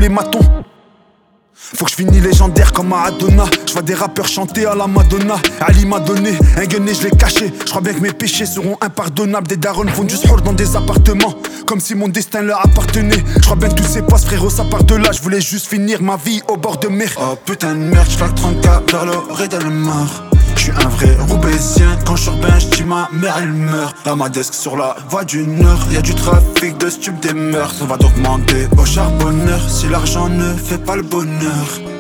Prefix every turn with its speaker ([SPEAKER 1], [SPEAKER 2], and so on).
[SPEAKER 1] les matons. Faut que je finis légendaire comme Maradona. Je vois des rappeurs chanter à la Madonna. Ali m'a donné un gun et je l'ai caché. Je crois bien que mes péchés seront impardonnables. Des darons font du sport dans des appartements, comme si mon destin leur appartenait. Je crois bien que tous ces postes frérot ça part de là. Je voulais juste finir ma vie au bord de mer.
[SPEAKER 2] Oh putain de merde, j'flaque 30K vers l'orée d'Almar. J'suis un vrai roubaisien, quand j'urbain j'dis ma mère elle meurt. Dans ma desk sur la voie du Nord, y'a du trafic de stupes des meurtres. On va donc demander au charbonneur si l'argent ne fait pas le bonheur.